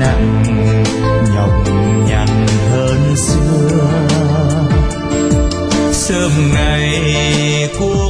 nặng nhọc nhằn hơn xưa. Sớm ngày cuộc